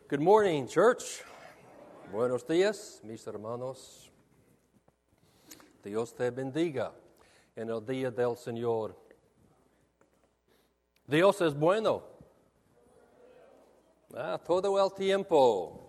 Good morning, church. Buenos días, mis hermanos. Dios te bendiga en el día del Señor. Dios es bueno. Todo el tiempo.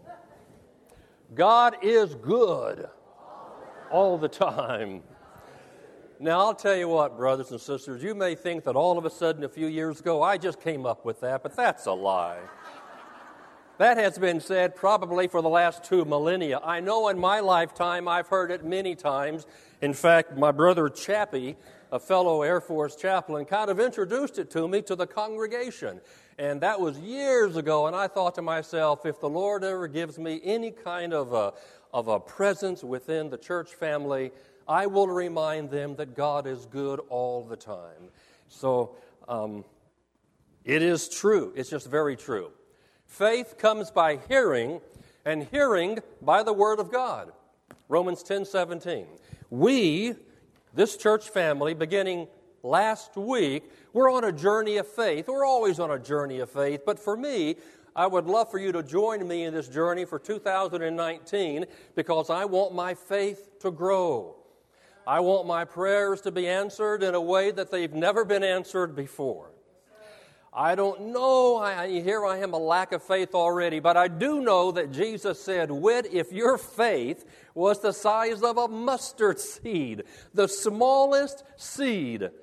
God is good all the time. Now, I'll tell you what, brothers and sisters, you may think that all of a sudden a few years ago I just came up with that, but that's a lie. That has been said probably for the last 2 millennia. I know in my lifetime I've heard it many times. In fact, my brother Chappie, a fellow Air Force chaplain, kind of introduced it to me to the congregation. And that was years ago, and I thought to myself, if the Lord ever gives me any kind of a presence within the church family, I will remind them that God is good all the time. So it is true. It's just very true. Faith comes by hearing, and hearing by the Word of God. Romans 10:17. We, this church family, beginning last week, we're on a journey of faith. We're always on a journey of faith, but for me, I would love for you to join me in this journey for 2019 because I want my faith to grow. I want my prayers to be answered in a way that they've never been answered before. I don't know, here I am a lack of faith already, but I do know that Jesus said, "Wit, if your faith was the size of a mustard seed, the smallest seed,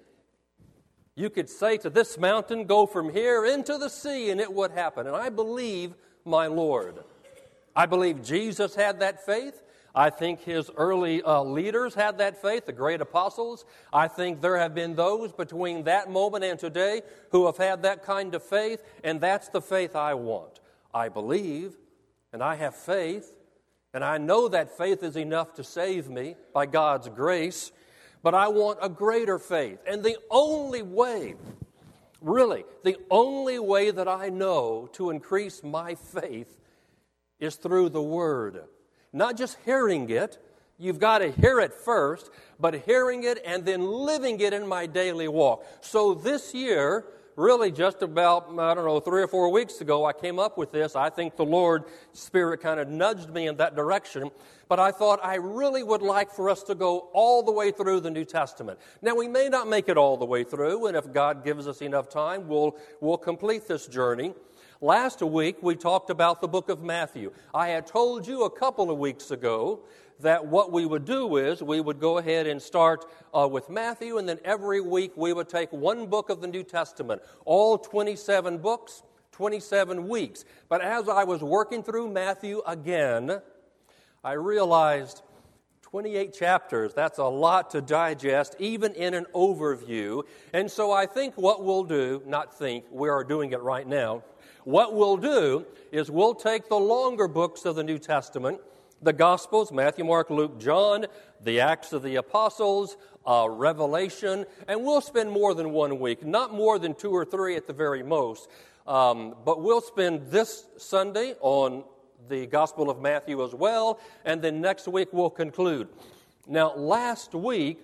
you could say to this mountain, go from here into the sea, and it would happen." And I believe my Lord. I believe Jesus had that faith. I think his early leaders had that faith, the great apostles. I think there have been those between that moment and today who have had that kind of faith, and that's the faith I want. I believe, and I have faith, and I know that faith is enough to save me by God's grace, but I want a greater faith. And the only way, really, the only way that I know to increase my faith is through the Word. Not just hearing it, you've got to hear it first, but hearing it and then living it in my daily walk. So this year, really just about, 3 or 4 weeks ago, I came up with this. I think the Lord Spirit kind of nudged me in that direction. But I thought I really would like for us to go all the way through the New Testament. Now, we may not make it all the way through, and if God gives us enough time, we'll complete this journey. Last week, we talked about the book of Matthew. I had told you a couple of weeks ago that what we would do is we would go ahead and start with Matthew, and then every week we would take one book of the New Testament, all 27 books, 27 weeks. But as I was working through Matthew again, I realized 28 chapters, that's a lot to digest, even in an overview. And so I think what we'll do, we are doing it right now. What we'll do is we'll take the longer books of the New Testament, the Gospels, Matthew, Mark, Luke, John, the Acts of the Apostles, Revelation, and we'll spend more than 1 week, not more than 2 or 3 at the very most. But we'll spend this Sunday on the Gospel of Matthew as well, and then next week we'll conclude. Now, last week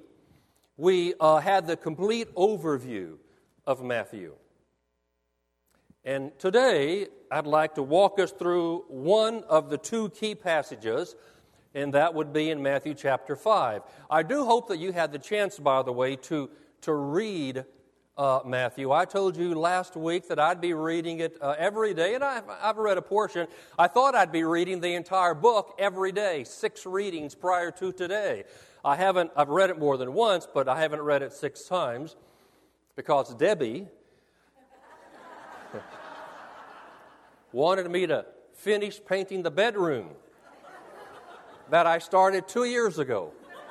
we had the complete overview of Matthew. And today, I'd like to walk us through one of the 2 key passages, and that would be in Matthew chapter 5. I do hope that you had the chance, by the way, to read Matthew. I told you last week that I'd be reading it every day, and I've read a portion. I thought I'd be reading the entire book every day, 6 readings prior to today. I've read it more than once, but I haven't read it 6 times because Debbie wanted me to finish painting the bedroom that I started 2 years ago.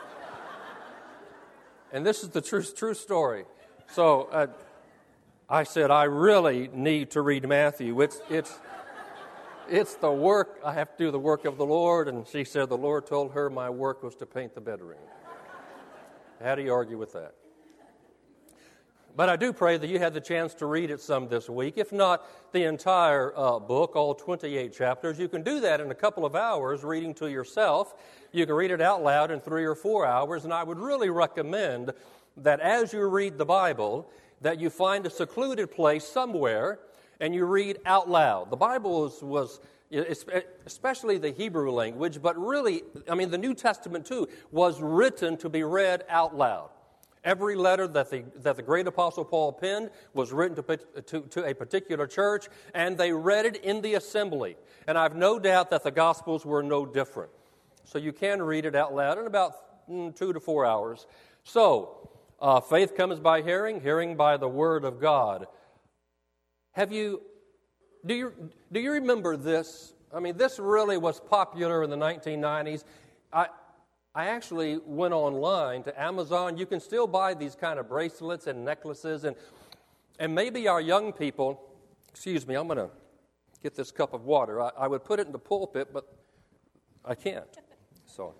And this is the true story. So I said, I really need to read Matthew. It's the work, I have to do the work of the Lord. And she said the Lord told her my work was to paint the bedroom. How do you argue with that? But I do pray that you had the chance to read it some this week. If not the entire book, all 28 chapters, you can do that in a couple of hours reading to yourself. You can read it out loud in 3 or 4 hours. And I would really recommend that as you read the Bible, that you find a secluded place somewhere and you read out loud. The Bible was especially the Hebrew language, but really, the New Testament too, was written to be read out loud. Every letter that the great Apostle Paul penned was written to a particular church, and they read it in the assembly. And I've no doubt that the Gospels were no different. So you can read it out loud in about 2 to 4 hours. So, faith comes by hearing, hearing by the Word of God. Do you remember this? This really was popular in the 1990s. I actually went online to Amazon. You can still buy these kind of bracelets and necklaces, and maybe our young people, excuse me, I'm going to get this cup of water. I would put it in the pulpit, but I can't. So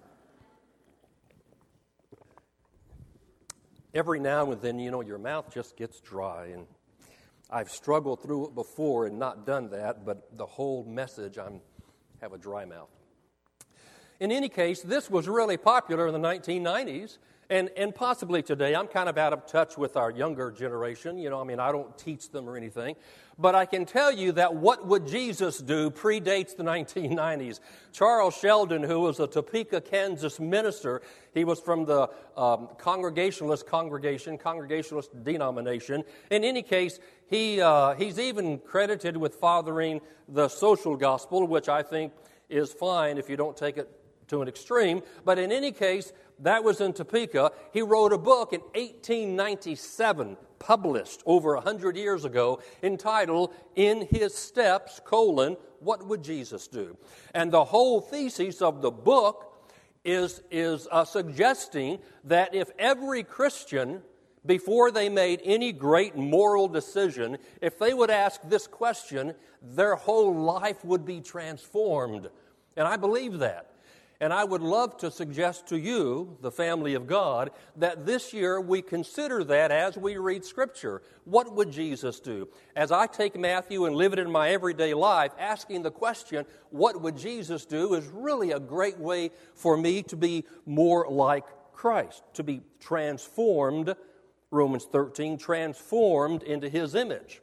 every now and then, your mouth just gets dry, and I've struggled through it before and not done that, but the whole message, I have a dry mouth. In any case, this was really popular in the 1990s, and possibly today. I'm kind of out of touch with our younger generation. I don't teach them or anything. But I can tell you that What Would Jesus Do predates the 1990s. Charles Sheldon, who was a Topeka, Kansas minister, he was from the Congregationalist denomination. In any case, he's even credited with fathering the social gospel, which I think is fine if you don't take it to an extreme. But in any case, that was in Topeka. He wrote a book in 1897, published over 100 years ago, entitled In His Steps, What Would Jesus Do? And the whole thesis of the book is suggesting that if every Christian, before they made any great moral decision, if they would ask this question, their whole life would be transformed. And I believe that. And I would love to suggest to you, the family of God, that this year we consider that as we read Scripture. What would Jesus do? As I take Matthew and live it in my everyday life, asking the question, what would Jesus do, is really a great way for me to be more like Christ, to be transformed, Romans 13, transformed into His image.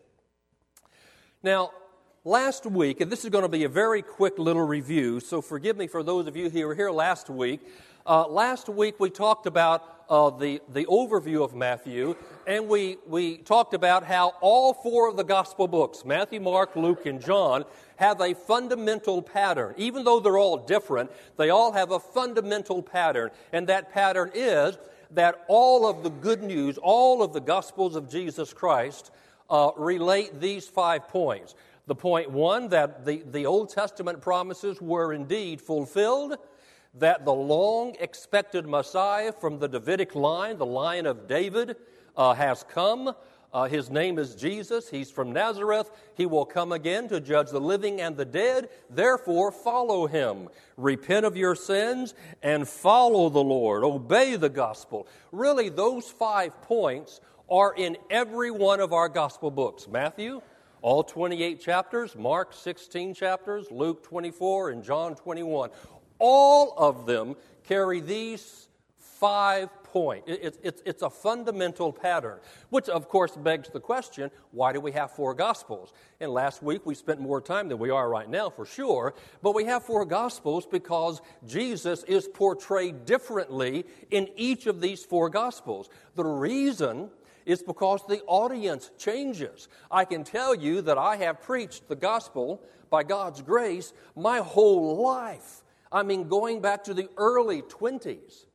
Now, last week, and this is going to be a very quick little review, so forgive me for those of you who were here last week. Last week we talked about the overview of Matthew, and we talked about how all four of the gospel books, Matthew, Mark, Luke, and John, have a fundamental pattern. Even though they're all different, they all have a fundamental pattern, and that pattern is that all of the good news, all of the gospels of Jesus Christ relate these 5 points. The point one, that the Old Testament promises were indeed fulfilled, that the long-expected Messiah from the Davidic line, the line of David, has come. His name is Jesus. He's from Nazareth. He will come again to judge the living and the dead. Therefore, follow Him. Repent of your sins and follow the Lord. Obey the gospel. Really, those 5 points are in every one of our gospel books. Matthew, all 28 chapters, Mark 16 chapters, Luke 24, and John 21. All of them carry these 5 points. It's a fundamental pattern, which of course begs the question, why do we have 4 Gospels? And last week we spent more time than we are right now for sure, but we have 4 Gospels because Jesus is portrayed differently in each of these 4 Gospels. The reason is because the audience changes. I can tell you that I have preached the gospel by God's grace my whole life. Going back to the early 20s.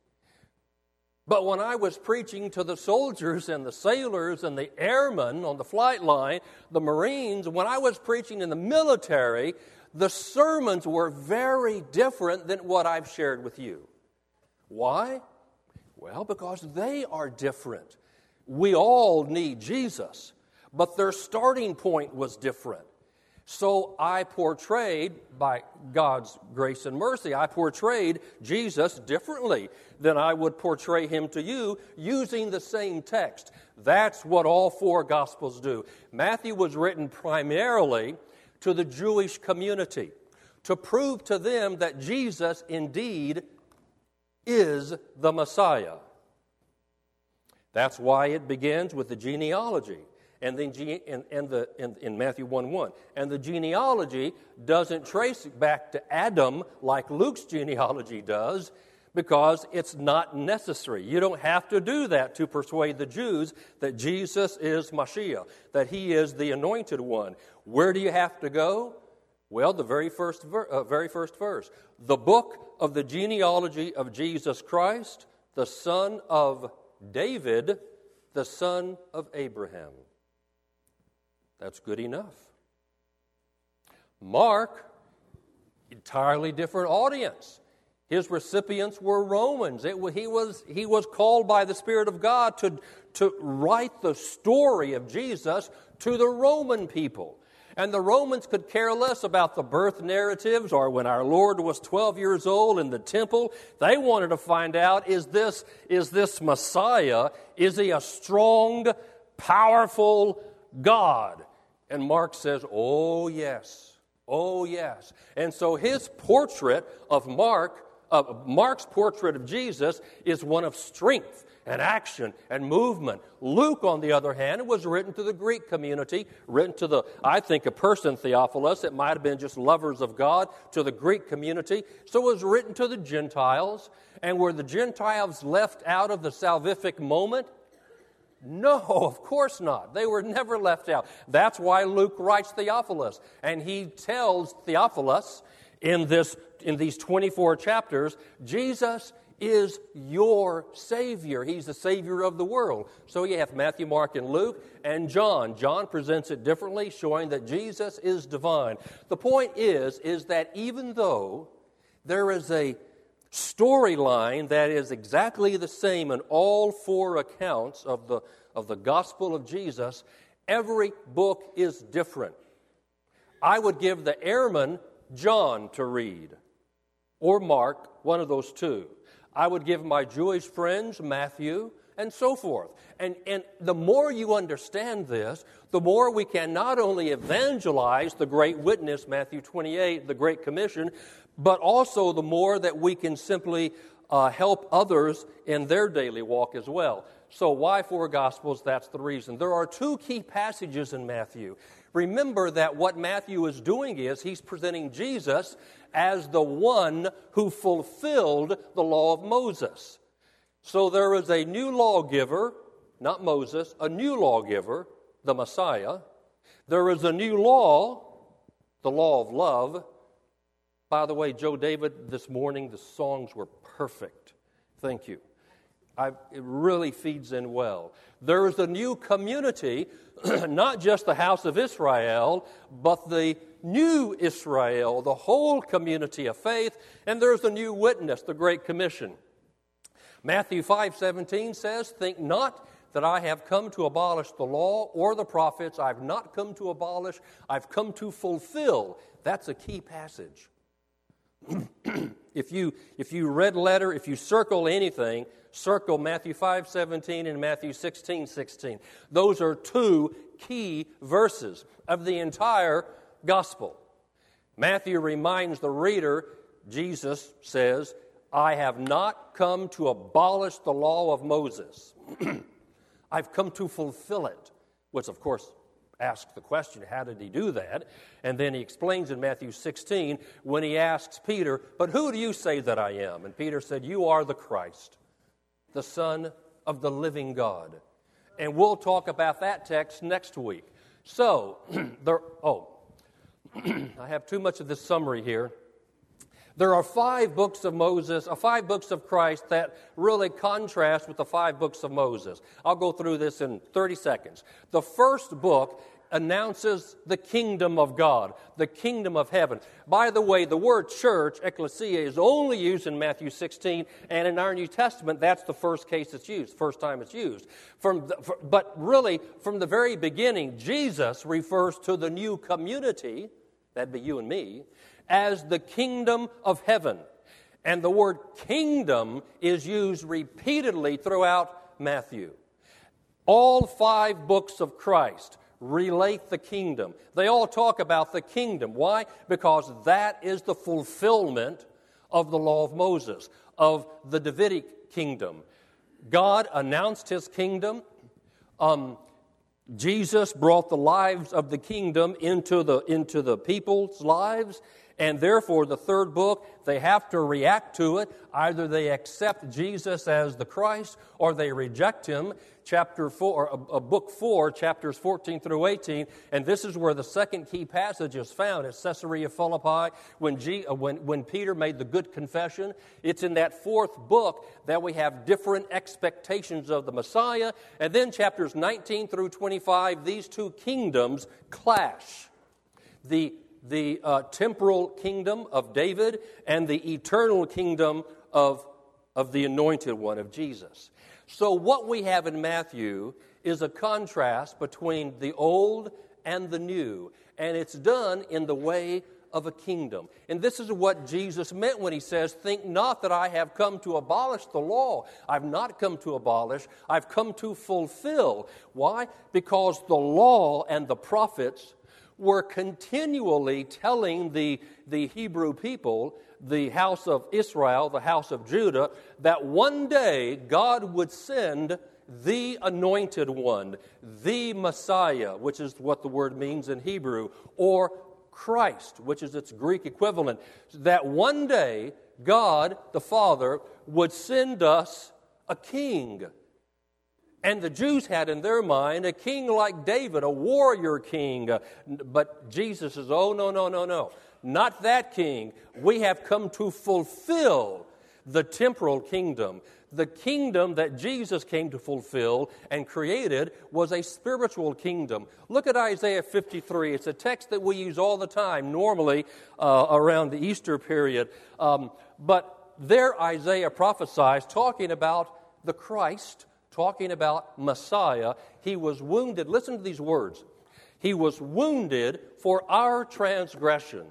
But when I was preaching to the soldiers and the sailors and the airmen on the flight line, the Marines, when I was preaching in the military, the sermons were very different than what I've shared with you. Why? Well, because they are different. We all need Jesus, but their starting point was different. So I portrayed, by God's grace and mercy, I portrayed Jesus differently than I would portray Him to you using the same text. That's what all 4 Gospels do. Matthew was written primarily to the Jewish community to prove to them that Jesus indeed is the Messiah. That's why it begins with the genealogy and then in Matthew 1:1. And the genealogy doesn't trace it back to Adam like Luke's genealogy does, because it's not necessary. You don't have to do that to persuade the Jews that Jesus is Mashiach, that he is the anointed one. Where do you have to go? Well, the very first verse. The book of the genealogy of Jesus Christ, the son of David, the son of Abraham. That's good enough. Mark, entirely different audience. His recipients were Romans. He was called by the Spirit of God to write the story of Jesus to the Roman people. And the Romans could care less about the birth narratives or when our Lord was 12 years old in the temple. They wanted to find out, is this Messiah, is he a strong, powerful God? And Mark says, oh yes, oh yes. And so his portrait of Mark's portrait of Jesus is one of strength and action and movement. Luke, on the other hand, was written to the Greek community, written to I think a person, Theophilus. It might have been just lovers of God, to the Greek community. So it was written to the Gentiles. And were the Gentiles left out of the salvific moment? No, of course not. They were never left out. That's why Luke writes Theophilus. And he tells Theophilus in these 24 chapters, Jesus is your Savior. He's the Savior of the world. So you have Matthew, Mark, and Luke, and John. John presents it differently, showing that Jesus is divine. The point is that even though there is a storyline that is exactly the same in all four accounts of the gospel of Jesus, every book is different. I would give the airman John to read, or Mark, one of those two. I would give my Jewish friends Matthew, and so forth. And the more you understand this, the more we can not only evangelize the great witness, Matthew 28, the Great Commission, but also the more that we can simply help others in their daily walk as well. So why four Gospels? That's the reason. There are two key passages in Matthew. Remember that what Matthew is doing is he's presenting Jesus as the one who fulfilled the law of Moses. So there is a new lawgiver, not Moses, a new lawgiver, the Messiah. There is a new law, the law of love. By the way, Joe David, this morning the songs were perfect. Thank you. It really feeds in well. There is a new community, not just the house of Israel, but the new Israel, the whole community of faith, and there's a new witness, the Great Commission. Matthew 5:17 says, "Think not that I have come to abolish the law or the prophets. I've not come to abolish, I've come to fulfill." That's a key passage. If you red letter, if you circle anything, circle Matthew 5:17 and Matthew 16:16. Those are two key verses of the entire gospel. Matthew reminds the reader, Jesus says, "I have not come to abolish the law of Moses. I've come to fulfill it," which of course asks the question, how did he do that? And then he explains in Matthew 16 when he asks Peter, "But who do you say that I am?" And Peter said, "You are the Christ, the Son of the living God." And we'll talk about that text next week. So, I have too much of this summary here. There are 5 books of Moses, 5 books of Christ that really contrast with the 5 books of Moses. I'll go through this in 30 seconds. The first book announces the kingdom of God, the kingdom of heaven. By the way, the word church, ecclesia, is only used in Matthew 16, and in our New Testament, that's the first case it's used, first time it's used. But really, from the very beginning, Jesus refers to the new community, that'd be you and me, as the kingdom of heaven. And the word kingdom is used repeatedly throughout Matthew. All 5 books of Christ relate the kingdom. They all talk about the kingdom. Why? Because that is the fulfillment of the law of Moses, of the Davidic kingdom. God announced his kingdom. Jesus brought the lives of the kingdom into the people's lives, and therefore the third book, they have to react to it. Either they accept Jesus as the Christ or they reject him. Chapter 4, book 4, chapters 14 through 18, and this is where the second key passage is found at Caesarea Philippi when Peter made the good confession. It's in that fourth book that we have different expectations of the Messiah, and then chapters 19 through 25, these two kingdoms clash. The temporal kingdom of David and the eternal kingdom of the anointed one, of Jesus. So what we have in Matthew is a contrast between the old and the new, and it's done in the way of a kingdom. And this is what Jesus meant when he says, "Think not that I have come to abolish the law." I've not come to abolish, I've come to fulfill. Why? Because the law and the prophets were continually telling the Hebrew people, the house of Israel, the house of Judah, that one day God would send the anointed one, the Messiah, which is what the word means in Hebrew, or Christ, which is its Greek equivalent. That one day God, the Father, would send us a king. And the Jews had in their mind a king like David, a warrior king. But Jesus says, oh, no. Not that king. We have come to fulfill the temporal kingdom. The kingdom that Jesus came to fulfill and created was a spiritual kingdom. Look at Isaiah 53. It's a text that we use all the time, normally around the Easter period. But there Isaiah prophesies, talking about the Christ, talking about Messiah. He was wounded. Listen to these words. He was wounded for our transgression,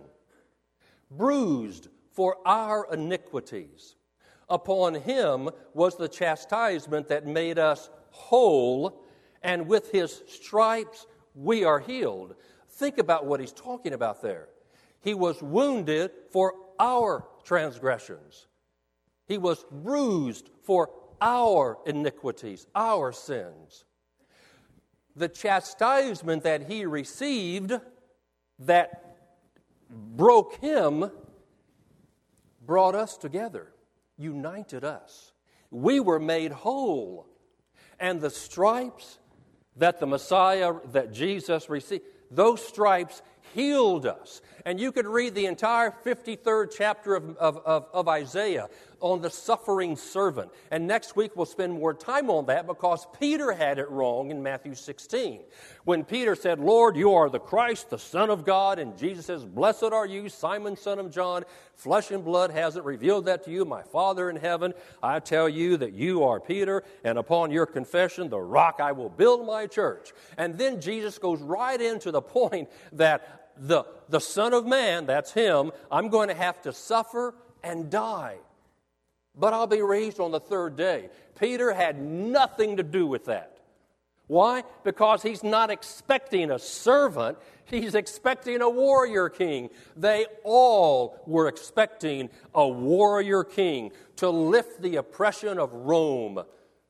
bruised for our iniquities. Upon him was the chastisement that made us whole, and with his stripes we are healed. Think about what he's talking about there. He was wounded for our transgressions. He was bruised for our iniquities, our sins. The chastisement that he received that broke him brought us together, united us. We were made whole. And the stripes that the Messiah, that Jesus received, those stripes healed us. And you could read the entire 53rd chapter of Isaiah on the suffering servant. And next week we'll spend more time on that because Peter had it wrong in Matthew 16. When Peter said, "Lord, you are the Christ, the Son of God," and Jesus says, "Blessed are you, Simon, son of John. Flesh and blood hasn't revealed that to you, my Father in heaven. I tell you that you are Peter, and upon your confession, the rock I will build my church." And then Jesus goes right into the point that the Son of Man, that's him, I'm going to have to suffer and die. But I'll be raised on the third day. Peter had nothing to do with that. Why? Because he's not expecting a servant. He's expecting a warrior king. They all were expecting a warrior king to lift the oppression of Rome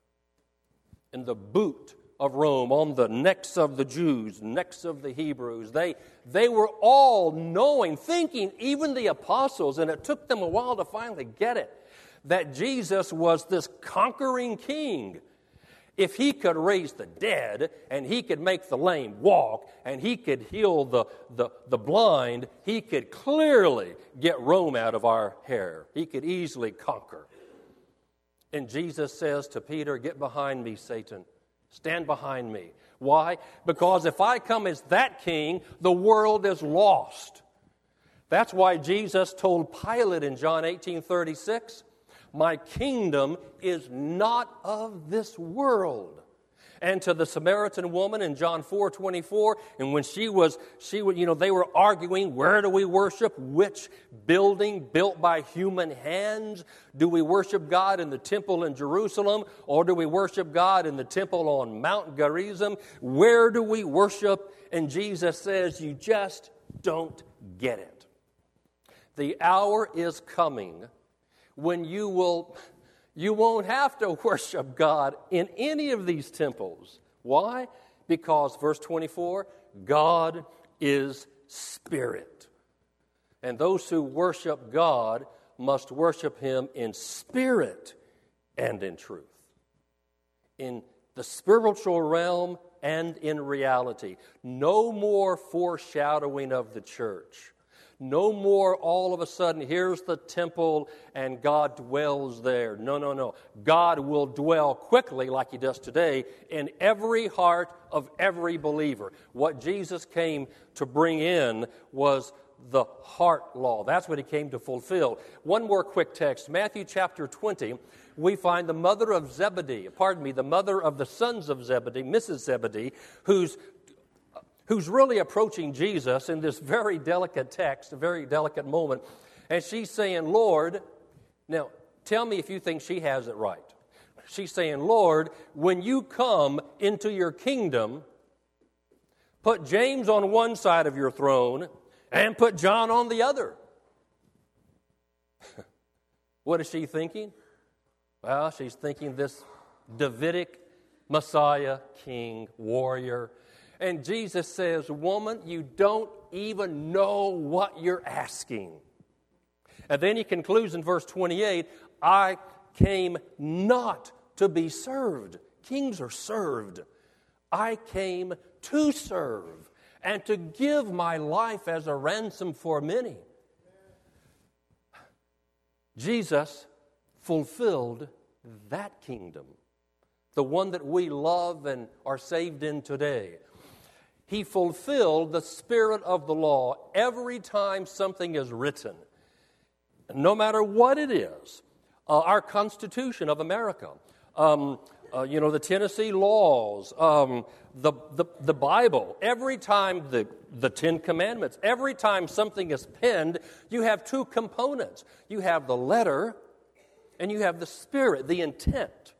and the boot of Rome on the necks of the Jews, necks of the Hebrews. They were all knowing, thinking, even the apostles, and it took them a while to finally get it, that Jesus was this conquering king. If he could raise the dead, and he could make the lame walk, and he could heal the blind, he could clearly get Rome out of our hair. He could easily conquer. And Jesus says to Peter, "Get behind me, Satan. Stand behind me." Why? Because if I come as that king, the world is lost. That's why Jesus told Pilate in John 18:36, "My kingdom is not of this world." And to the Samaritan woman in John 4:24, and when she was, they were arguing, where do we worship? Which building built by human hands? Do we worship God in the temple in Jerusalem, or do we worship God in the temple on Mount Gerizim? Where do we worship? And Jesus says, you just don't get it. The hour is coming when you won't have to worship God in any of these temples. Why? Because, verse 24, God is spirit. And those who worship God must worship him in spirit and in truth. In the spiritual realm and in reality. No more foreshadowing of the church. No more all of a sudden, here's the temple and God dwells there. No. God will dwell quickly, like he does today, in every heart of every believer. What Jesus came to bring in was the heart law. That's what he came to fulfill. One more quick text. Matthew chapter 20, we find the mother of the mother of the sons of Zebedee, Mrs. Zebedee, who's really approaching Jesus in this very delicate text, a very delicate moment. And she's saying, Lord, now tell me if you think she has it right. She's saying, Lord, when you come into your kingdom, put James on one side of your throne and put John on the other. What is she thinking? Well, she's thinking this Davidic Messiah, king, warrior. And Jesus says, woman, you don't even know what you're asking. And then he concludes in verse 28, I came not to be served. Kings are served. I came to serve and to give my life as a ransom for many. Jesus fulfilled that kingdom, the one that we love and are saved in today. He fulfilled the spirit of the law every time something is written, no matter what it is. Our Constitution of America, the Tennessee laws, the Bible. Every time the Ten Commandments, every time something is penned, you have two components. You have the letter and you have the spirit, the intent.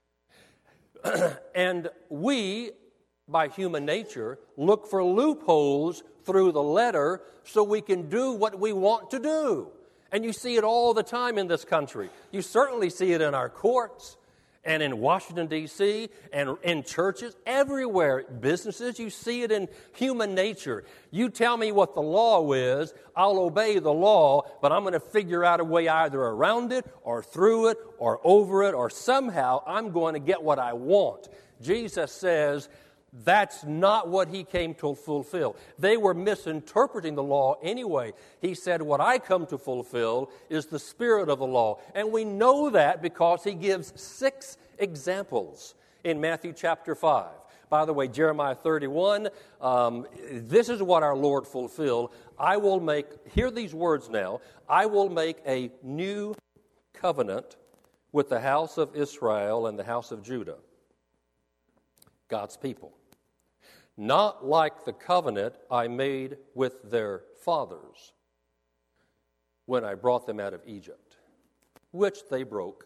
And we, by human nature, look for loopholes through the letter so we can do what we want to do. And you see it all the time in this country. You certainly see it in our courts and in Washington, D.C., and in churches, everywhere, businesses. You see it in human nature. You tell me what the law is, I'll obey the law, but I'm going to figure out a way either around it or through it or over it, or somehow I'm going to get what I want. Jesus says, that's not what he came to fulfill. They were misinterpreting the law anyway. He said, what I come to fulfill is the spirit of the law. And we know that because he gives 6 examples in Matthew chapter 5. By the way, Jeremiah 31, this is what our Lord fulfilled. Hear these words now, I will make a new covenant with the house of Israel and the house of Judah, God's people. Not like the covenant I made with their fathers when I brought them out of Egypt, which they broke.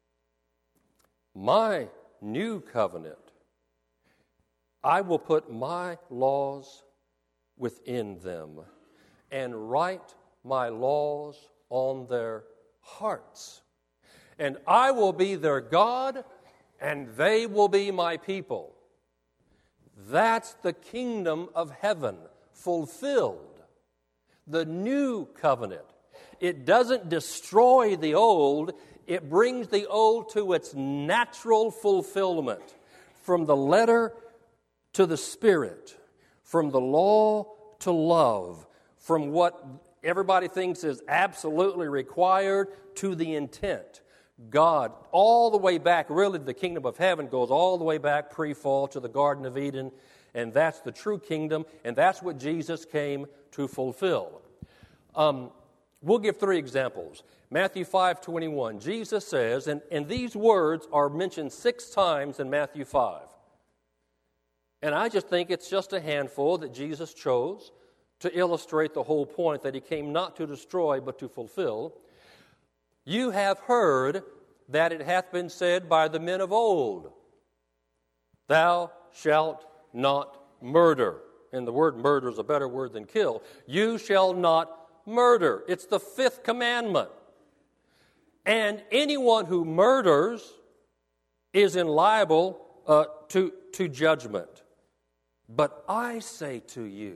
My new covenant, I will put my laws within them and write my laws on their hearts. And I will be their God, and they will be my people. That's the kingdom of heaven fulfilled. The new covenant. It doesn't destroy the old. It brings the old to its natural fulfillment. From the letter to the spirit. From the law to love. From what everybody thinks is absolutely required to the intent. God, all the way back, really the kingdom of heaven goes all the way back pre-fall to the Garden of Eden, and that's the true kingdom, and that's what Jesus came to fulfill. We'll give 3 examples. Matthew 5:21, Jesus says, and these words are mentioned 6 times in Matthew 5. And I just think it's just a handful that Jesus chose to illustrate the whole point that he came not to destroy but to fulfill. You have heard that it hath been said by the men of old, thou shalt not murder. And the word murder is a better word than kill. You shall not murder. It's the 5th commandment. And anyone who murders is liable to judgment. But I say to you,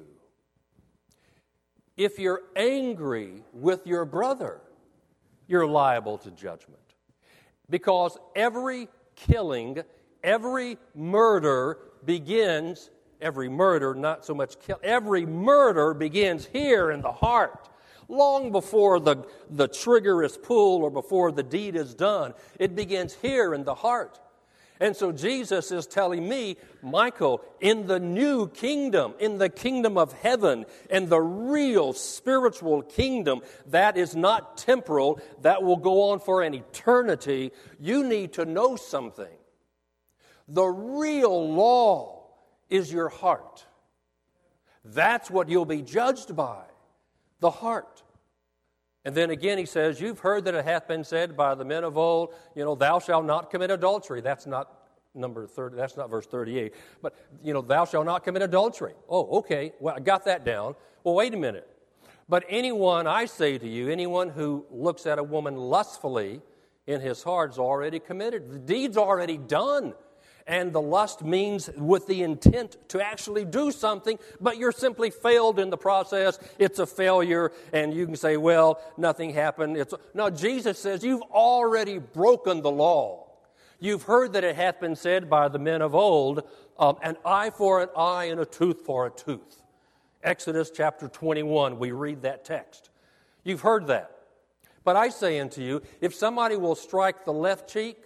if you're angry with your brother, you're liable to judgment. Because every killing, every murder begins, every murder, not so much kill, every murder begins here in the heart. Long before the trigger is pulled or before the deed is done, it begins here in the heart. And so Jesus is telling me, Michael, in the new kingdom, in the kingdom of heaven, and the real spiritual kingdom that is not temporal, that will go on for an eternity, you need to know something. The real law is your heart. That's what you'll be judged by, the heart. And then again he says, you've heard that it hath been said by the men of old, thou shalt not commit adultery. That's not number 30, that's not verse 38. But, thou shalt not commit adultery. Oh, okay, well, I got that down. Well, wait a minute. But anyone, I say to you, anyone who looks at a woman lustfully in his heart is already committed. The deed's already done. And the lust means with the intent to actually do something, but you're simply failed in the process. It's a failure, and you can say, well, nothing happened. No, Jesus says you've already broken the law. You've heard that it hath been said by the men of old, an eye for an eye and a tooth for a tooth. Exodus chapter 21, we read that text. You've heard that. But I say unto you, if somebody will strike the left cheek,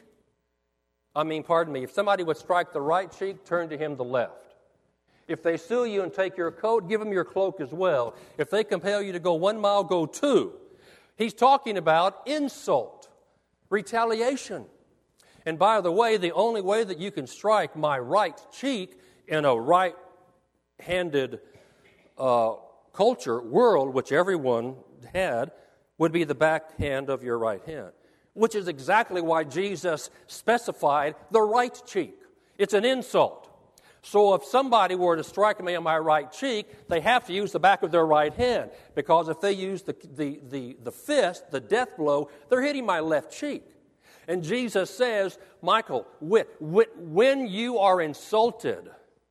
if somebody would strike the right cheek, turn to him the left. If they sue you and take your coat, give them your cloak as well. If they compel you to go 1 mile, go 2. He's talking about insult, retaliation. And by the way, the only way that you can strike my right cheek in a right-handed world, which everyone had, would be the backhand of your right hand. Which is exactly why Jesus specified the right cheek. It's an insult. So if somebody were to strike me on my right cheek, they have to use the back of their right hand. Because if they use the fist, the death blow, they're hitting my left cheek. And Jesus says, Michael, when you are insulted,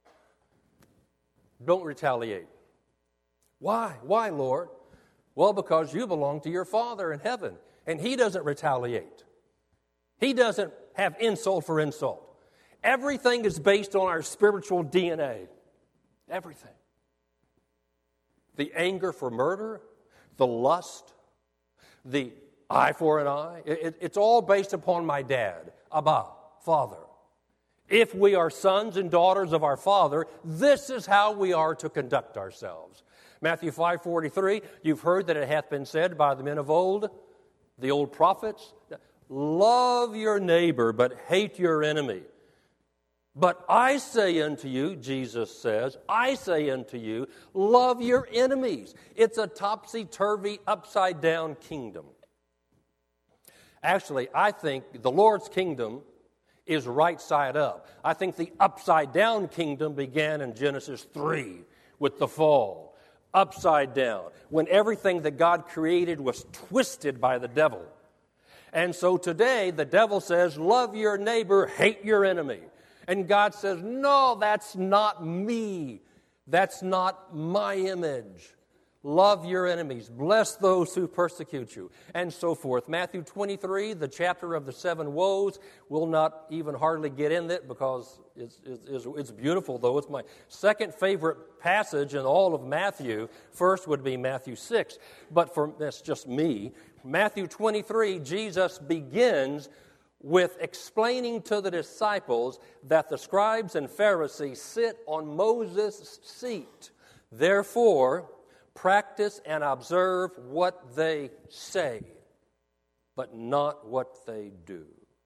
don't retaliate. Why? Why, Lord? Well, because you belong to your Father in heaven. And He doesn't retaliate. He doesn't have insult for insult. Everything is based on our spiritual DNA. Everything. The anger for murder, the lust, the eye for an eye. It's all based upon my dad, Abba, Father. If we are sons and daughters of our Father, this is how we are to conduct ourselves. Matthew 5:43, you've heard that it hath been said by the men of old, the old prophets, love your neighbor, but hate your enemy. But I say unto you, Jesus says, I say unto you, love your enemies. It's a topsy-turvy, upside-down kingdom. Actually, I think the Lord's kingdom is right side up. I think the upside-down kingdom began in Genesis 3 with the fall. Upside down, when everything that God created was twisted by the devil. And so today, the devil says, love your neighbor, hate your enemy. And God says, no, that's not me. That's not my image. Love your enemies. Bless those who persecute you. And so forth. Matthew 23, the chapter of the 7 woes, will not even hardly get in it because it's beautiful, though. It's my second favorite passage in all of Matthew. First would be Matthew 6. But that's just me. Matthew 23, Jesus begins with explaining to the disciples that the scribes and Pharisees sit on Moses' seat. Therefore, practice and observe what they say, but not what they do.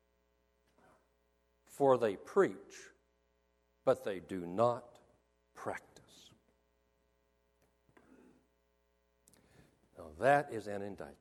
For they preach, but they do not practice. Now that is an indictment.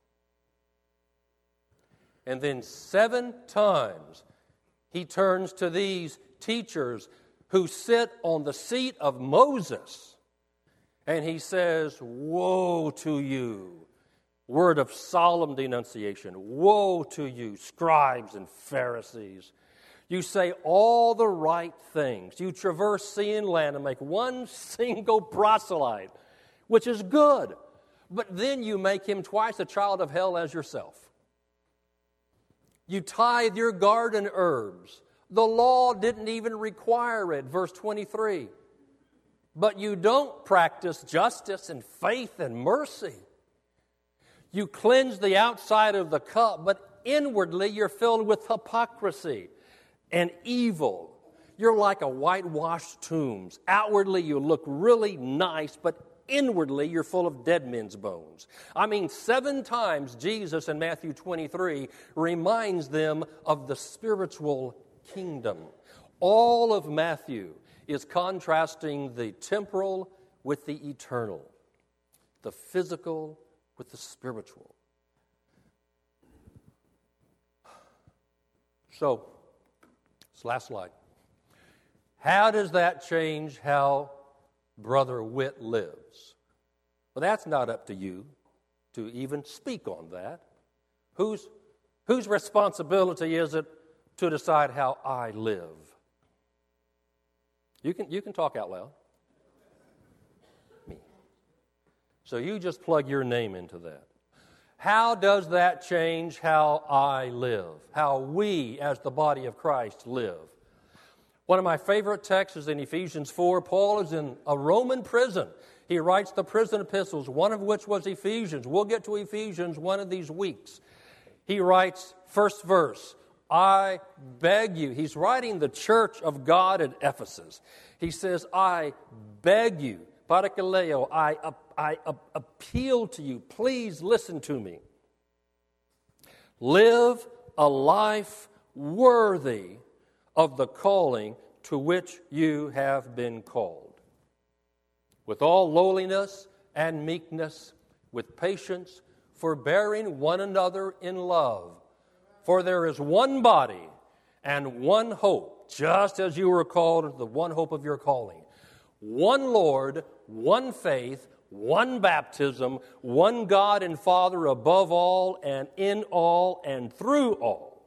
And then 7 times he turns to these teachers who sit on the seat of Moses, and he says, woe to you. Word of solemn denunciation. Woe to you, scribes and Pharisees. You say all the right things. You traverse sea and land and make one single proselyte, which is good. But then you make him twice a child of hell as yourself. You tithe your garden herbs. The law didn't even require it, verse 23. But you don't practice justice and faith and mercy. You cleanse the outside of the cup, but inwardly you're filled with hypocrisy and evil. You're like a whitewashed tomb. Outwardly you look really nice, but inwardly you're full of dead men's bones. 7 times Jesus in Matthew 23 reminds them of the spiritual kingdom. All of Matthew is contrasting the temporal with the eternal, the physical with the spiritual. So, this last slide. How does that change how Brother Witt lives? Well, that's not up to you to even speak on that. Whose responsibility is it to decide how I live? You can talk out loud. Me. So you just plug your name into that. How does that change how I live? How we, as the body of Christ, live? One of my favorite texts is in Ephesians 4. Paul is in a Roman prison. He writes the prison epistles, one of which was Ephesians. We'll get to Ephesians one of these weeks. He writes, first verse, I beg you. He's writing the church of God at Ephesus. He says, I beg you, parakaleo, I appeal to you, please listen to me. Live a life worthy of the calling to which you have been called, with all lowliness and meekness, with patience, forbearing one another in love. For there is one body and one hope, just as you were called, the one hope of your calling. One Lord, one faith, one baptism, one God and Father above all and in all and through all.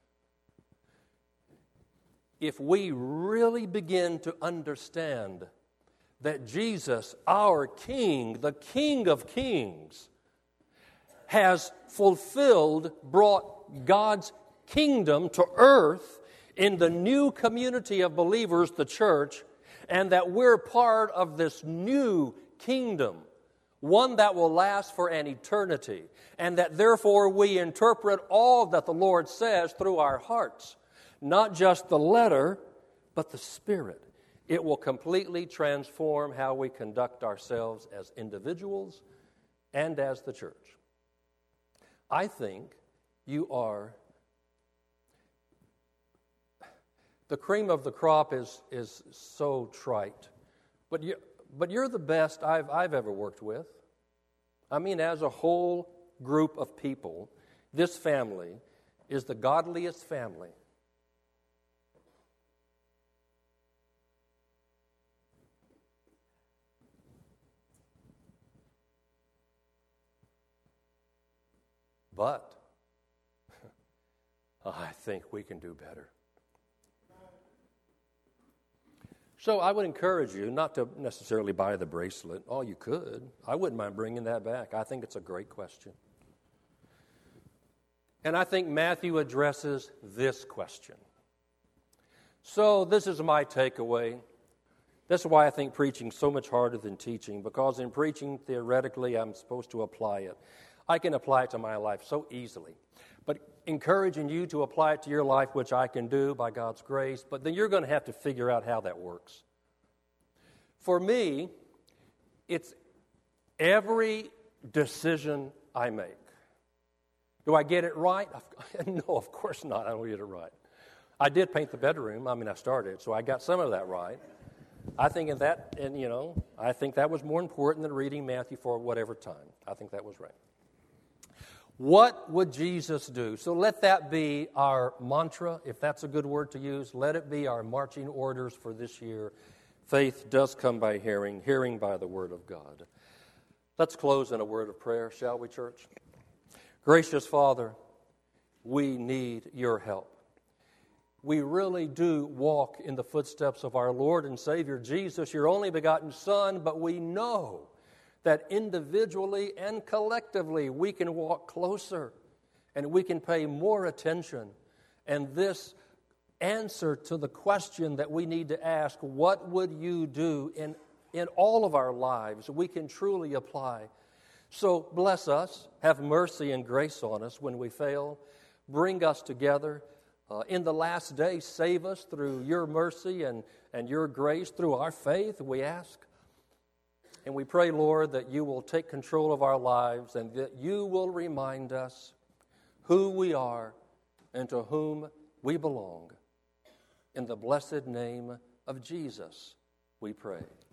If we really begin to understand that Jesus, our King, the King of Kings, has fulfilled, brought God's kingdom to earth in the new community of believers, the church, and that we're part of this new kingdom, one that will last for an eternity, and that therefore we interpret all that the Lord says through our hearts, not just the letter, but the Spirit. It will completely transform how we conduct ourselves as individuals and as the church. I think you are, the cream of the crop is so trite, but you're the best I've ever worked with. As a whole group of people, this family is the godliest family. But I think we can do better. So I would encourage you not to necessarily buy the bracelet. Oh, you could. I wouldn't mind bringing that back. I think it's a great question. And I think Matthew addresses this question. So this is my takeaway. This is why I think preaching is so much harder than teaching, because in preaching, theoretically, I'm supposed to apply it. I can apply it to my life so easily. But encouraging you to apply it to your life, which I can do by God's grace, but then you're going to have to figure out how that works. For me, it's every decision I make. Do I get it right? No, of course not. I don't get it right. I did paint the bedroom. I started, so I got some of that right. I think I think that was more important than reading Matthew for whatever time. I think that was right. What would Jesus do? So let that be our mantra, if that's a good word to use. Let it be our marching orders for this year. Faith does come by hearing, hearing by the word of God. Let's close in a word of prayer, shall we, church? Gracious Father, we need your help. we really do walk in the footsteps of our Lord and Savior Jesus, your only begotten Son, but we know that individually and collectively we can walk closer and we can pay more attention. And this answer to the question that we need to ask, what would you do in all of our lives, we can truly apply. So bless us, have mercy and grace on us when we fail, bring us together. In the last day, save us through your mercy and your grace, through our faith, we ask. And we pray, Lord, that you will take control of our lives and that you will remind us who we are and to whom we belong. In the blessed name of Jesus, we pray.